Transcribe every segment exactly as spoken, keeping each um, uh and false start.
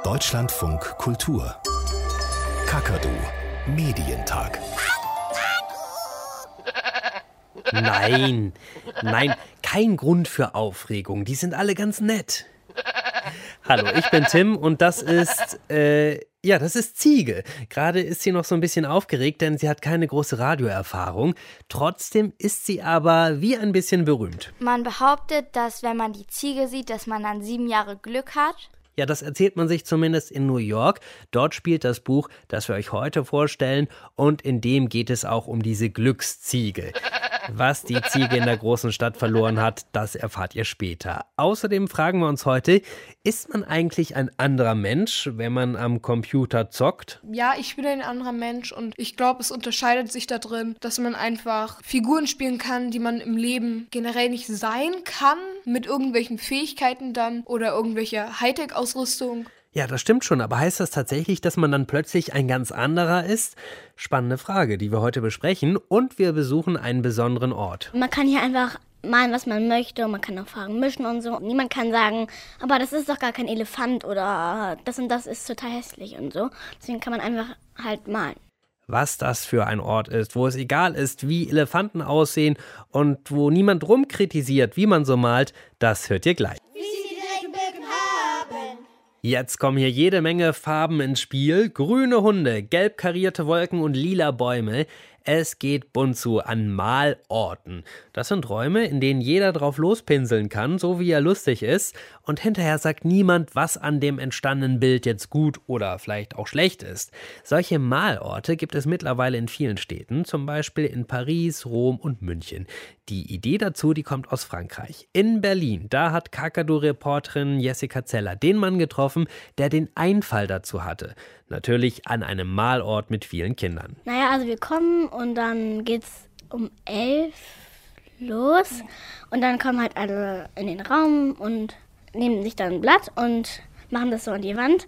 Deutschlandfunk Kultur. Kakadu Medientag. Nein, nein, kein Grund für Aufregung. Die sind alle ganz nett. Hallo, ich bin Tim und das ist, äh, ja, das ist Ziege. Gerade ist sie noch so ein bisschen aufgeregt, denn sie hat keine große Radioerfahrung. Trotzdem ist sie aber wie ein bisschen berühmt. Man behauptet, dass wenn man die Ziege sieht, dass man dann sieben Jahre Glück hat. Ja, das erzählt man sich zumindest in New York. Dort spielt das Buch, das wir euch heute vorstellen. Und in dem geht es auch um diese Glücksziege. Was die Ziege in der großen Stadt verloren hat, das erfahrt ihr später. Außerdem fragen wir uns heute, ist man eigentlich ein anderer Mensch, wenn man am Computer zockt? Ja, ich bin ein anderer Mensch und ich glaube, es unterscheidet sich da drin, dass man einfach Figuren spielen kann, die man im Leben generell nicht sein kann, mit irgendwelchen Fähigkeiten dann oder irgendwelche Hightech-Ausrüstung. Ja, das stimmt schon, aber heißt das tatsächlich, dass man dann plötzlich ein ganz anderer ist? Spannende Frage, die wir heute besprechen, und wir besuchen einen besonderen Ort. Man kann hier einfach malen, was man möchte, und man kann auch Farben mischen und so. Niemand kann sagen, aber das ist doch gar kein Elefant oder das und das ist total hässlich und so. Deswegen kann man einfach halt malen. Was das für ein Ort ist, wo es egal ist, wie Elefanten aussehen und wo niemand rumkritisiert, wie man so malt, das hört ihr gleich. Jetzt kommen hier jede Menge Farben ins Spiel. Grüne Hunde, gelb karierte Wolken und lila Bäume. Es geht bunt zu an Malorten. Das sind Räume, in denen jeder drauf lospinseln kann, so wie er lustig ist. Und hinterher sagt niemand, was an dem entstandenen Bild jetzt gut oder vielleicht auch schlecht ist. Solche Malorte gibt es mittlerweile in vielen Städten, zum Beispiel in Paris, Rom und München. Die Idee dazu, die kommt aus Frankreich. In Berlin, da hat Kakadu-Reporterin Jessica Zeller den Mann getroffen, der den Einfall dazu hatte. Natürlich an einem Malort mit vielen Kindern. Naja, also wir kommen und dann geht's um elf los. Und dann kommen halt alle in den Raum und nehmen sich dann ein Blatt und machen das so an die Wand.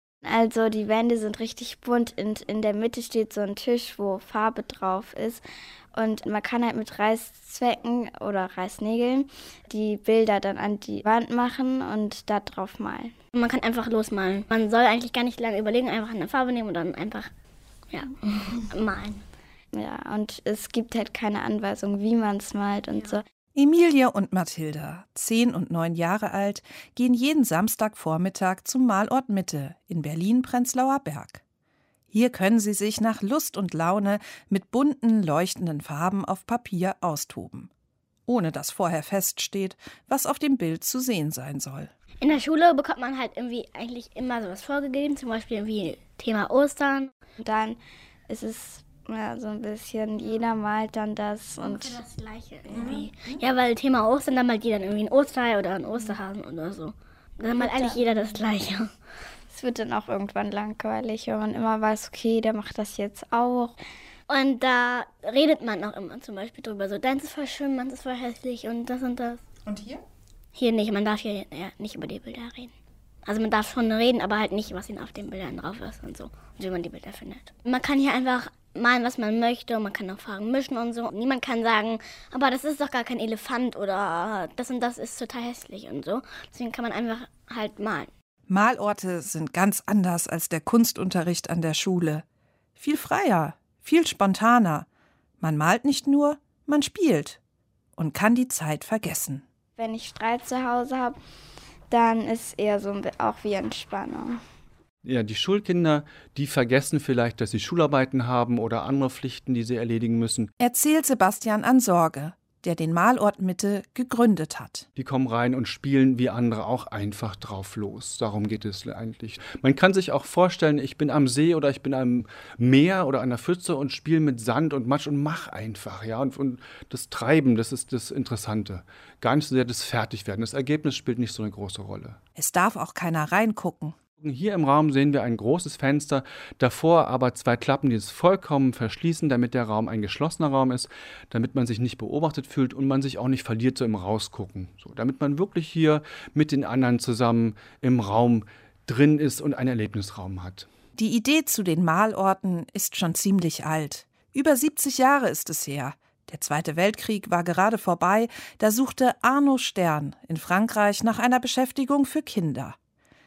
Also die Wände sind richtig bunt und in der Mitte steht so ein Tisch, wo Farbe drauf ist. Und man kann halt mit Reißzwecken oder Reißnägeln die Bilder dann an die Wand machen und da drauf malen. Man kann einfach losmalen. Man soll eigentlich gar nicht lange überlegen, einfach eine Farbe nehmen und dann einfach ja, malen. Ja, und es gibt halt keine Anweisung, wie man es malt und so. Emilia und Mathilda, zehn und neun Jahre alt, gehen jeden Samstagvormittag zum Malort Mitte in Berlin-Prenzlauer Berg. Hier können sie sich nach Lust und Laune mit bunten, leuchtenden Farben auf Papier austoben. Ohne dass vorher feststeht, was auf dem Bild zu sehen sein soll. In der Schule bekommt man halt irgendwie eigentlich immer sowas vorgegeben, zum Beispiel wie Thema Ostern. Und dann ist es ja, so ein bisschen, jeder malt dann das. Und für das Gleiche irgendwie. Ja, weil Thema Ostern, dann malt jeder irgendwie ein Osterei oder ein Osterhasen oder so. Dann malt eigentlich jeder das Gleiche. Es wird dann auch irgendwann langweilig, wenn man immer weiß, okay, der macht das jetzt auch. Und da redet man auch immer zum Beispiel drüber, so, deins ist voll schön, meins ist voll hässlich und das und das. Und hier? Hier nicht, man darf hier ja, nicht über die Bilder reden. Also man darf schon reden, aber halt nicht, was auf den Bildern drauf ist und so. Und wie man die Bilder findet. Man kann hier einfach malen, was man möchte, und man kann auch Farben mischen und so. Und niemand kann sagen, aber das ist doch gar kein Elefant oder das und das ist total hässlich und so. Deswegen kann man einfach halt malen. Malorte sind ganz anders als der Kunstunterricht an der Schule. Viel freier, viel spontaner. Man malt nicht nur, man spielt und kann die Zeit vergessen. Wenn ich Streit zu Hause habe, dann ist es eher so auch wie Entspannung. Ja, die Schulkinder, die vergessen vielleicht, dass sie Schularbeiten haben oder andere Pflichten, die sie erledigen müssen. Erzählt Sebastian Ansorge, der den Malort Mitte gegründet hat. Die kommen rein und spielen wie andere auch einfach drauf los. Darum geht es eigentlich. Man kann sich auch vorstellen, ich bin am See oder ich bin am Meer oder an der Pfütze und spiele mit Sand und Matsch und mach einfach. Ja? Und, und das Treiben, das ist das Interessante. Gar nicht so sehr das Fertigwerden. Das Ergebnis spielt nicht so eine große Rolle. Es darf auch keiner reingucken. Hier im Raum sehen wir ein großes Fenster, davor aber zwei Klappen, die es vollkommen verschließen, damit der Raum ein geschlossener Raum ist, damit man sich nicht beobachtet fühlt und man sich auch nicht verliert so im Rausgucken. So, damit man wirklich hier mit den anderen zusammen im Raum drin ist und einen Erlebnisraum hat. Die Idee zu den Malorten ist schon ziemlich alt. Über siebzig Jahre ist es her. Der Zweite Weltkrieg war gerade vorbei, da suchte Arno Stern in Frankreich nach einer Beschäftigung für Kinder.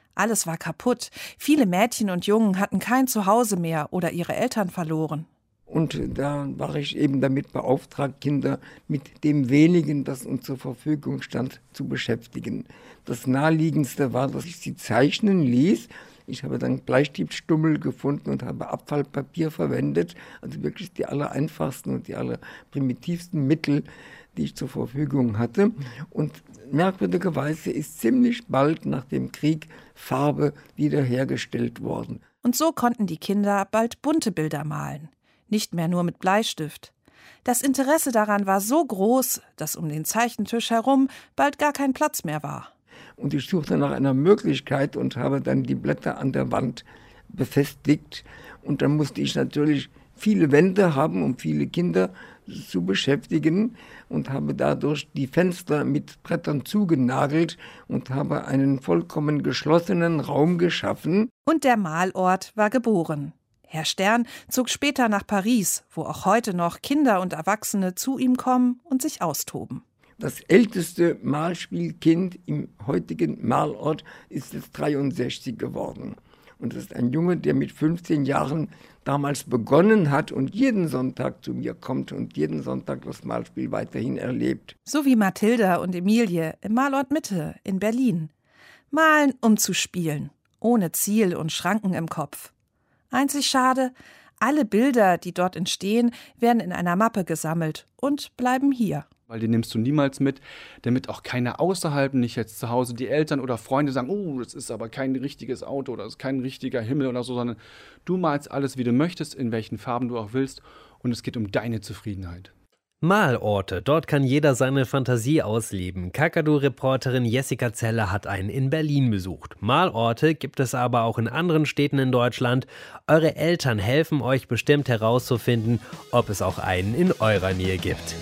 Alles war kaputt. Viele Mädchen und Jungen hatten kein Zuhause mehr oder ihre Eltern verloren. Und da war ich eben damit beauftragt, Kinder mit dem Wenigen, das uns zur Verfügung stand, zu beschäftigen. Das Naheliegendste war, dass ich sie zeichnen ließ. Ich habe dann Bleistiftstummel gefunden und habe Abfallpapier verwendet. Also wirklich die allereinfachsten und die allerprimitivsten Mittel, die ich zur Verfügung hatte. Und merkwürdigerweise ist ziemlich bald nach dem Krieg Farbe wiederhergestellt worden. Und so konnten die Kinder bald bunte Bilder malen. Nicht mehr nur mit Bleistift. Das Interesse daran war so groß, dass um den Zeichentisch herum bald gar kein Platz mehr war. Und ich suchte nach einer Möglichkeit und habe dann die Blätter an der Wand befestigt. Und dann musste ich natürlich viele Wände haben, um viele Kinder zu beschäftigen, und habe dadurch die Fenster mit Brettern zugenagelt und habe einen vollkommen geschlossenen Raum geschaffen. Und der Malort war geboren. Herr Stern zog später nach Paris, wo auch heute noch Kinder und Erwachsene zu ihm kommen und sich austoben. Das älteste Malspielkind im heutigen Malort ist jetzt dreiundsechzig geworden. Und das ist ein Junge, der mit fünfzehn Jahren damals begonnen hat und jeden Sonntag zu mir kommt und jeden Sonntag das Malspiel weiterhin erlebt. So wie Mathilda und Emilie im Malort Mitte in Berlin. Malen, um zu spielen, ohne Ziel und Schranken im Kopf. Einzig schade, alle Bilder, die dort entstehen, werden in einer Mappe gesammelt und bleiben hier. Weil die nimmst du niemals mit, damit auch keiner außerhalb, nicht jetzt zu Hause die Eltern oder Freunde sagen, oh, das ist aber kein richtiges Auto oder das ist kein richtiger Himmel oder so, sondern du malst alles, wie du möchtest, in welchen Farben du auch willst, und es geht um deine Zufriedenheit. Malorte, dort kann jeder seine Fantasie ausleben. Kakadu-Reporterin Jessica Zeller hat einen in Berlin besucht. Malorte gibt es aber auch in anderen Städten in Deutschland. Eure Eltern helfen euch bestimmt herauszufinden, ob es auch einen in eurer Nähe gibt.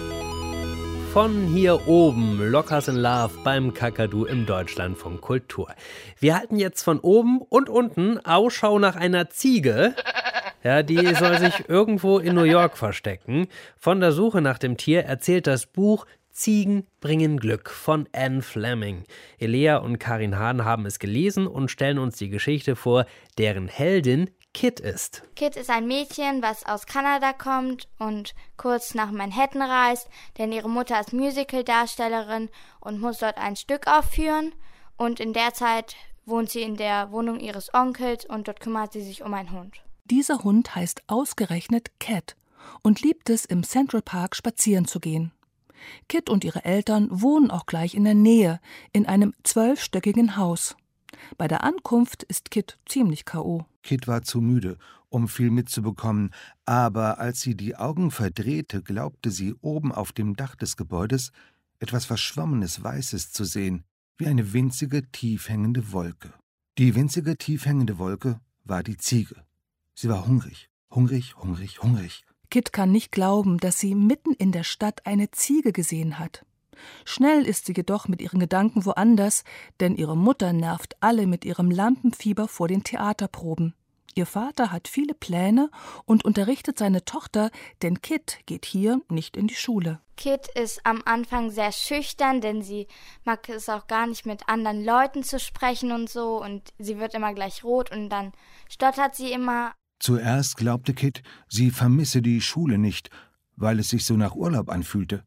Von hier oben, Lockers in Love beim Kakadu im Deutschlandfunk Kultur. Wir halten jetzt von oben und unten Ausschau nach einer Ziege. Ja, die soll sich irgendwo in New York verstecken. Von der Suche nach dem Tier erzählt das Buch Ziegen bringen Glück von Anne Fleming. Elea und Karin Hahn haben es gelesen und stellen uns die Geschichte vor, deren Heldin Kit ist. Kit ist ein Mädchen, was aus Kanada kommt und kurz nach Manhattan reist, denn ihre Mutter ist Musical-Darstellerin und muss dort ein Stück aufführen. Und in der Zeit wohnt sie in der Wohnung ihres Onkels und dort kümmert sie sich um einen Hund. Dieser Hund heißt ausgerechnet Cat und liebt es, im Central Park spazieren zu gehen. Kit und ihre Eltern wohnen auch gleich in der Nähe, in einem zwölfstöckigen Haus. Bei der Ankunft ist Kit ziemlich K O Kit war zu müde, um viel mitzubekommen, aber als sie die Augen verdrehte, glaubte sie, oben auf dem Dach des Gebäudes etwas Verschwommenes Weißes zu sehen, wie eine winzige, tief hängende Wolke. Die winzige, tief hängende Wolke war die Ziege. Sie war hungrig, hungrig, hungrig, hungrig. Kit kann nicht glauben, dass sie mitten in der Stadt eine Ziege gesehen hat. Schnell ist sie jedoch mit ihren Gedanken woanders, denn ihre Mutter nervt alle mit ihrem Lampenfieber vor den Theaterproben. Ihr Vater hat viele Pläne und unterrichtet seine Tochter, denn Kit geht hier nicht in die Schule. Kit ist am Anfang sehr schüchtern, denn sie mag es auch gar nicht, mit anderen Leuten zu sprechen und so, und sie wird immer gleich rot und dann stottert sie immer. Zuerst glaubte Kit, sie vermisse die Schule nicht, weil es sich so nach Urlaub anfühlte.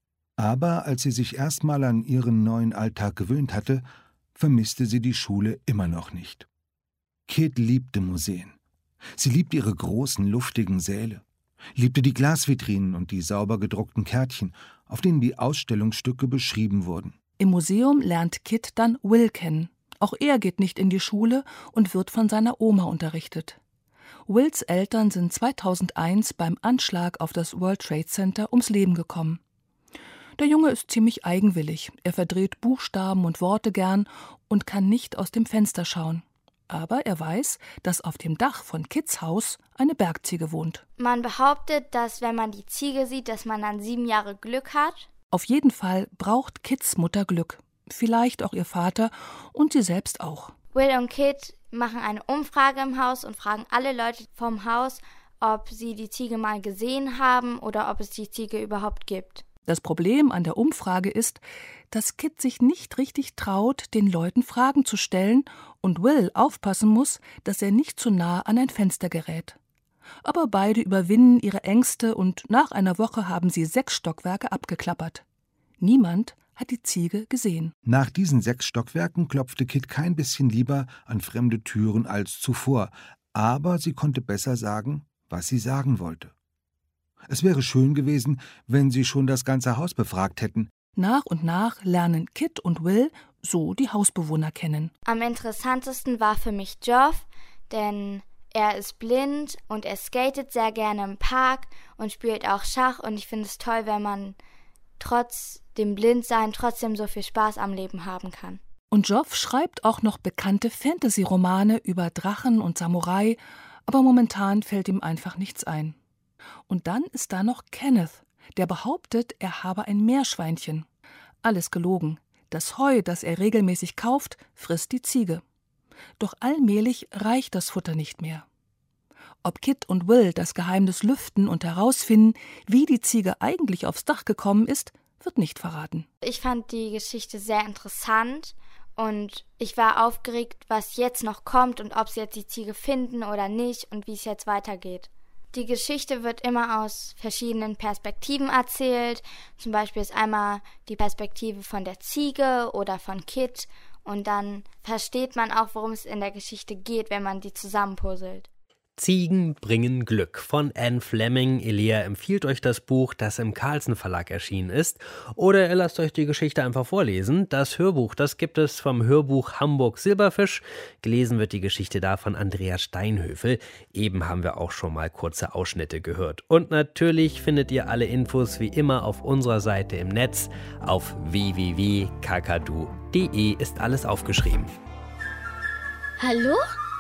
Aber als sie sich erstmal an ihren neuen Alltag gewöhnt hatte, vermisste sie die Schule immer noch nicht. Kit liebte Museen. Sie liebte ihre großen, luftigen Säle, liebte die Glasvitrinen und die sauber gedruckten Kärtchen, auf denen die Ausstellungsstücke beschrieben wurden. Im Museum lernt Kit dann Will kennen. Auch er geht nicht in die Schule und wird von seiner Oma unterrichtet. Wills Eltern sind zweitausendeins beim Anschlag auf das World Trade Center ums Leben gekommen. Der Junge ist ziemlich eigenwillig. Er verdreht Buchstaben und Worte gern und kann nicht aus dem Fenster schauen. Aber er weiß, dass auf dem Dach von Kits Haus eine Bergziege wohnt. Man behauptet, dass wenn man die Ziege sieht, dass man dann sieben Jahre Glück hat. Auf jeden Fall braucht Kits Mutter Glück. Vielleicht auch ihr Vater und sie selbst auch. Will und Kit machen eine Umfrage im Haus und fragen alle Leute vom Haus, ob sie die Ziege mal gesehen haben oder ob es die Ziege überhaupt gibt. Das Problem an der Umfrage ist, dass Kit sich nicht richtig traut, den Leuten Fragen zu stellen und Will aufpassen muss, dass er nicht zu nah an ein Fenster gerät. Aber beide überwinden ihre Ängste und nach einer Woche haben sie sechs Stockwerke abgeklappert. Niemand hat die Ziege gesehen. Nach diesen sechs Stockwerken klopfte Kit kein bisschen lieber an fremde Türen als zuvor, aber sie konnte besser sagen, was sie sagen wollte. Es wäre schön gewesen, wenn sie schon das ganze Haus befragt hätten. Nach und nach lernen Kit und Will so die Hausbewohner kennen. Am interessantesten war für mich Geoff, denn er ist blind und er skatet sehr gerne im Park und spielt auch Schach. Und ich finde es toll, wenn man trotz dem Blindsein trotzdem so viel Spaß am Leben haben kann. Und Geoff schreibt auch noch bekannte Fantasy-Romane über Drachen und Samurai, aber momentan fällt ihm einfach nichts ein. Und dann ist da noch Kenneth, der behauptet, er habe ein Meerschweinchen. Alles gelogen. Das Heu, das er regelmäßig kauft, frisst die Ziege. Doch allmählich reicht das Futter nicht mehr. Ob Kit und Will das Geheimnis lüften und herausfinden, wie die Ziege eigentlich aufs Dach gekommen ist, wird nicht verraten. Ich fand die Geschichte sehr interessant und ich war aufgeregt, was jetzt noch kommt und ob sie jetzt die Ziege finden oder nicht und wie es jetzt weitergeht. Die Geschichte wird immer aus verschiedenen Perspektiven erzählt. Zum Beispiel ist einmal die Perspektive von der Ziege oder von Kit. Und dann versteht man auch, worum es in der Geschichte geht, wenn man die zusammenpuzzelt. Ziegen bringen Glück von Anne Fleming. Elia empfiehlt euch das Buch, das im Carlsen Verlag erschienen ist. Oder ihr lasst euch die Geschichte einfach vorlesen. Das Hörbuch, das gibt es vom Hörbuch Hamburg Silberfisch. Gelesen wird die Geschichte da von Andrea Steinhöfel. Eben haben wir auch schon mal kurze Ausschnitte gehört. Und natürlich findet ihr alle Infos wie immer auf unserer Seite im Netz. Auf w w w punkt kakadu punkt de ist alles aufgeschrieben. Hallo?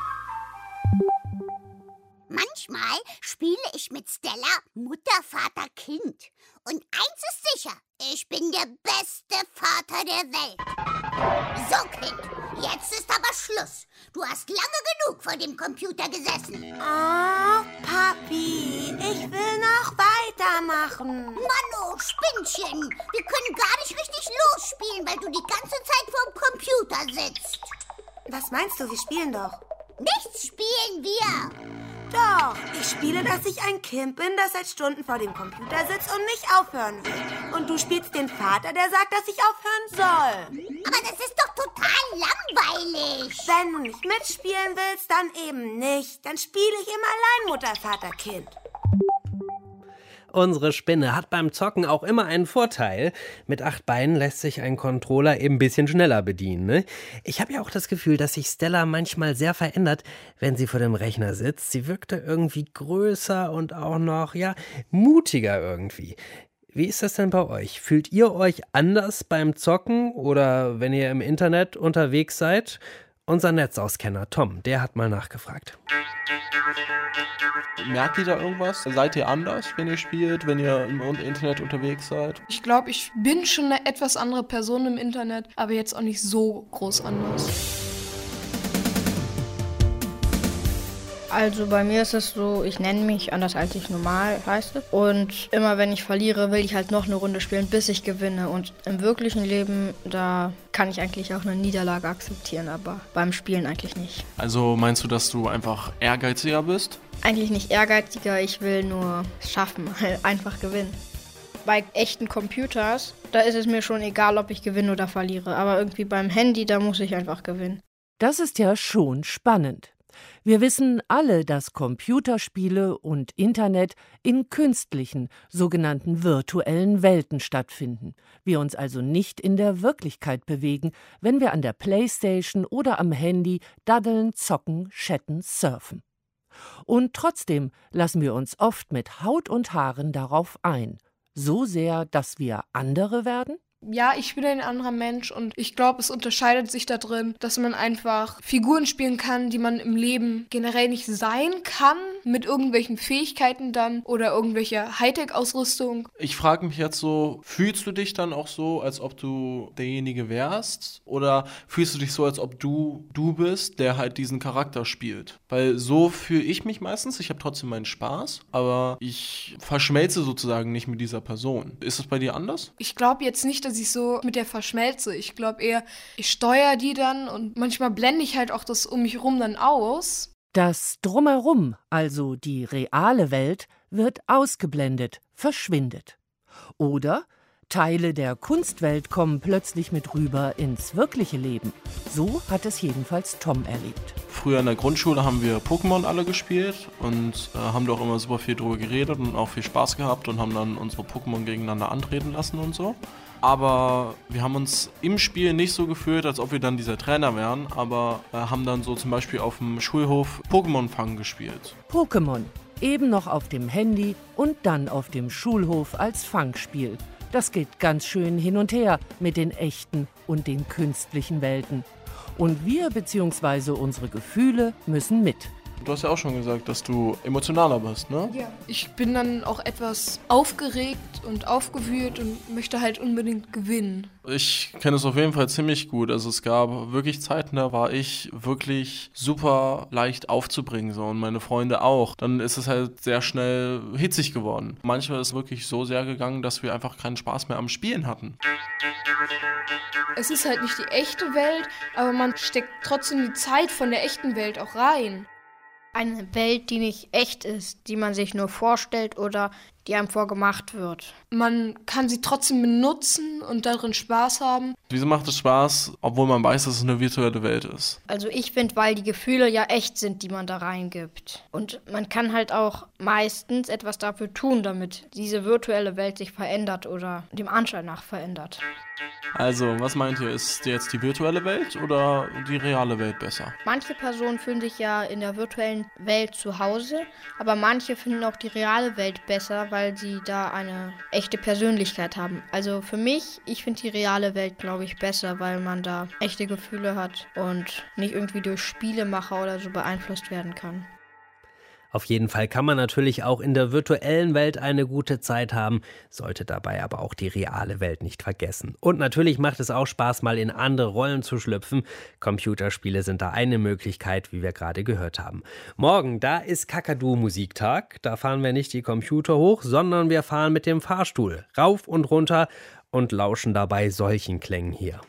Manchmal spiele ich mit Stella Mutter, Vater, Kind. Und eins ist sicher, ich bin der beste Vater der Welt. So, Kind, jetzt ist aber Schluss. Du hast lange genug vor dem Computer gesessen. Oh, Papi, ich will noch weitermachen. Mano, Spinnchen, wir können gar nicht richtig losspielen, weil du die ganze Zeit vorm Computer sitzt. Was meinst du, wir spielen doch? Nichts spielen wir. Doch, ich spiele, dass ich ein Kind bin, das seit Stunden vor dem Computer sitzt und nicht aufhören will. Und du spielst den Vater, der sagt, dass ich aufhören soll. Aber das ist doch total langweilig. Wenn du nicht mitspielen willst, dann eben nicht. Dann spiele ich immer allein Mutter, Vater, Kind. Unsere Spinne hat beim Zocken auch immer einen Vorteil. Mit acht Beinen lässt sich ein Controller eben ein bisschen schneller bedienen. Ne? Ich habe ja auch das Gefühl, dass sich Stella manchmal sehr verändert, wenn sie vor dem Rechner sitzt. Sie wirkte irgendwie größer und auch noch, ja, mutiger irgendwie. Wie ist das denn bei euch? Fühlt ihr euch anders beim Zocken oder wenn ihr im Internet unterwegs seid? Unser Netzauskenner Tom, der hat mal nachgefragt. Merkt ihr da irgendwas? Seid ihr anders, wenn ihr spielt, wenn ihr im Internet unterwegs seid? Ich glaube, ich bin schon eine etwas andere Person im Internet, aber jetzt auch nicht so groß anders. Also bei mir ist es so, ich nenne mich anders als ich normal heiße. Und immer wenn ich verliere, will ich halt noch eine Runde spielen, bis ich gewinne. Und im wirklichen Leben, da kann ich eigentlich auch eine Niederlage akzeptieren, aber beim Spielen eigentlich nicht. Also meinst du, dass du einfach ehrgeiziger bist? Eigentlich nicht ehrgeiziger, ich will nur schaffen, einfach gewinnen. Bei echten Computers, da ist es mir schon egal, ob ich gewinne oder verliere. Aber irgendwie beim Handy, da muss ich einfach gewinnen. Das ist ja schon spannend. Wir wissen alle, dass Computerspiele und Internet in künstlichen, sogenannten virtuellen Welten stattfinden. Wir uns also nicht in der Wirklichkeit bewegen, wenn wir an der Playstation oder am Handy daddeln, zocken, chatten, surfen. Und trotzdem lassen wir uns oft mit Haut und Haaren darauf ein. So sehr, dass wir andere werden? Ja, ich bin ein anderer Mensch und ich glaube, es unterscheidet sich da drin, dass man einfach Figuren spielen kann, die man im Leben generell nicht sein kann, mit irgendwelchen Fähigkeiten dann oder irgendwelcher Hightech-Ausrüstung. Ich frage mich jetzt so, fühlst du dich dann auch so, als ob du derjenige wärst? Oder fühlst du dich so, als ob du du bist, der halt diesen Charakter spielt? Weil so fühle ich mich meistens. Ich habe trotzdem meinen Spaß, aber ich verschmelze sozusagen nicht mit dieser Person. Ist das bei dir anders? Ich glaube jetzt nicht, dass ich so mit der verschmelze. Ich glaube eher, ich steuere die dann und manchmal blende ich halt auch das um mich rum dann aus. Das Drumherum, also die reale Welt, wird ausgeblendet, verschwindet. Oder Teile der Kunstwelt kommen plötzlich mit rüber ins wirkliche Leben. So hat es jedenfalls Tom erlebt. Früher in der Grundschule haben wir Pokémon alle gespielt und äh, haben doch immer super viel drüber geredet und auch viel Spaß gehabt und haben dann unsere Pokémon gegeneinander antreten lassen und so. Aber wir haben uns im Spiel nicht so gefühlt, als ob wir dann dieser Trainer wären, aber äh, haben dann so zum Beispiel auf dem Schulhof Pokémon-Fang gespielt. Pokémon, eben noch auf dem Handy und dann auf dem Schulhof als Fangspiel. Das geht ganz schön hin und her mit den echten und den künstlichen Welten. Und wir bzw. unsere Gefühle müssen mit. Du hast ja auch schon gesagt, dass du emotionaler bist, ne? Ja. Ich bin dann auch etwas aufgeregt und aufgewühlt und möchte halt unbedingt gewinnen. Ich kenne es auf jeden Fall ziemlich gut. Also es gab wirklich Zeiten, da war ich wirklich super leicht aufzubringen so und meine Freunde auch. Dann ist es halt sehr schnell hitzig geworden. Manchmal ist es wirklich so sehr gegangen, dass wir einfach keinen Spaß mehr am Spielen hatten. Es ist halt nicht die echte Welt, aber man steckt trotzdem die Zeit von der echten Welt auch rein. Eine Welt, die nicht echt ist, die man sich nur vorstellt oder die einem vorgemacht wird. Man kann sie trotzdem benutzen und darin Spaß haben. Wieso macht es Spaß, obwohl man weiß, dass es eine virtuelle Welt ist? Also ich finde, weil die Gefühle ja echt sind, die man da reingibt. Und man kann halt auch meistens etwas dafür tun, damit diese virtuelle Welt sich verändert oder dem Anschein nach verändert. Also, was meint ihr? Ist jetzt die virtuelle Welt oder die reale Welt besser? Manche Personen fühlen sich ja in der virtuellen Welt zu Hause, aber manche finden auch die reale Welt besser, weil sie da eine echte Persönlichkeit haben. Also für mich, ich finde die reale Welt, glaube ich, besser, weil man da echte Gefühle hat und nicht irgendwie durch Spielemacher oder so beeinflusst werden kann. Auf jeden Fall kann man natürlich auch in der virtuellen Welt eine gute Zeit haben, sollte dabei aber auch die reale Welt nicht vergessen. Und natürlich macht es auch Spaß, mal in andere Rollen zu schlüpfen. Computerspiele sind da eine Möglichkeit, wie wir gerade gehört haben. Morgen, da ist Kakadu-Musiktag. Da fahren wir nicht die Computer hoch, sondern wir fahren mit dem Fahrstuhl rauf und runter und lauschen dabei solchen Klängen hier.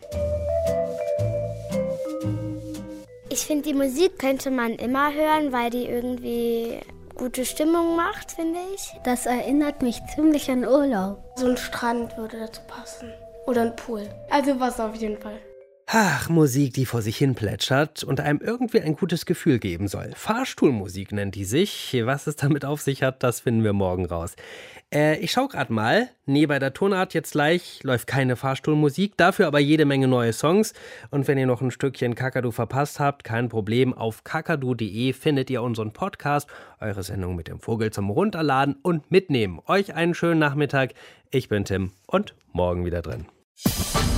Ich finde, die Musik könnte man immer hören, weil die irgendwie gute Stimmung macht, finde ich. Das erinnert mich ziemlich an Urlaub. So ein Strand würde dazu passen. Oder ein Pool. Also was auf jeden Fall. Ach, Musik, die vor sich hin plätschert und einem irgendwie ein gutes Gefühl geben soll. Fahrstuhlmusik nennt die sich. Was es damit auf sich hat, das finden wir morgen raus. Äh, ich schau grad mal. Nee, bei der Tonart jetzt gleich läuft keine Fahrstuhlmusik, dafür aber jede Menge neue Songs. Und wenn ihr noch ein Stückchen Kakadu verpasst habt, kein Problem. Auf kakadu punkt de findet ihr unseren Podcast, eure Sendung mit dem Vogel zum Runterladen und mitnehmen. Euch einen schönen Nachmittag. Ich bin Tim und morgen wieder drin.